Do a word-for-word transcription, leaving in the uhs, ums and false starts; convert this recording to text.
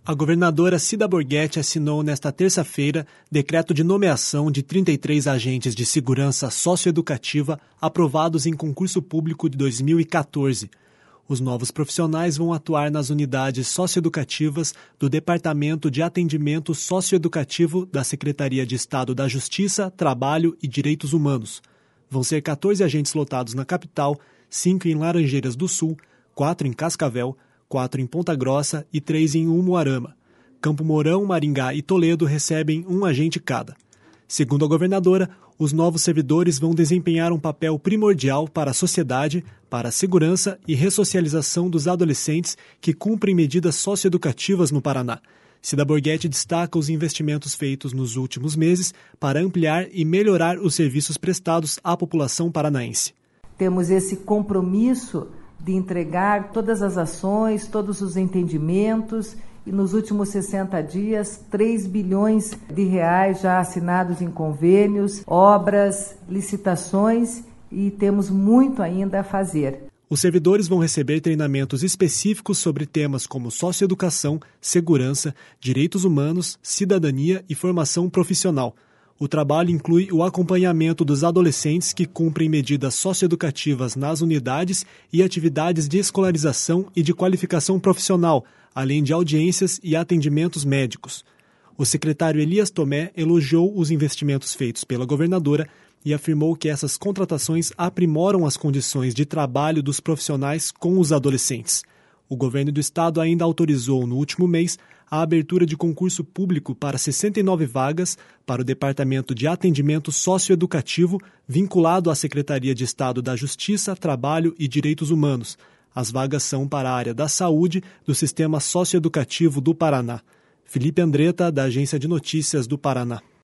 A governadora Cida Borghetti assinou nesta terça-feira decreto de nomeação de trinta e três agentes de segurança socioeducativa aprovados em concurso público de dois mil e quatorze. Os novos profissionais vão atuar nas unidades socioeducativas do Departamento de Atendimento Socioeducativo da Secretaria de Estado da Justiça, Trabalho e Direitos Humanos. Vão ser quatorze agentes lotados na capital, cinco em Laranjeiras do Sul, quatro em Cascavel, quatro em Ponta Grossa e três em Umuarama. Campo Mourão, Maringá e Toledo recebem um agente cada. Segundo a governadora, os novos servidores vão desempenhar um papel primordial para a sociedade, para a segurança e ressocialização dos adolescentes que cumprem medidas socioeducativas no Paraná. Cida Borghetti destaca os investimentos feitos nos últimos meses para ampliar e melhorar os serviços prestados à população paranaense. Temos esse compromisso de entregar todas as ações, todos os entendimentos e nos últimos sessenta dias, três bilhões de reais já assinados em convênios, obras, licitações e temos muito ainda a fazer. Os servidores vão receber treinamentos específicos sobre temas como socioeducação, segurança, direitos humanos, cidadania e formação profissional. O trabalho inclui o acompanhamento dos adolescentes que cumprem medidas socioeducativas nas unidades e atividades de escolarização e de qualificação profissional, além de audiências e atendimentos médicos. O secretário Elias Tomé elogiou os investimentos feitos pela governadora e afirmou que essas contratações aprimoram as condições de trabalho dos profissionais com os adolescentes. O governo do estado ainda autorizou, no último mês, a abertura de concurso público para sessenta e nove vagas para o Departamento de Atendimento Socioeducativo, vinculado à Secretaria de Estado da Justiça, Trabalho e Direitos Humanos. As vagas são para a área da saúde do Sistema Socioeducativo do Paraná. Felipe Andretta, da Agência de Notícias do Paraná.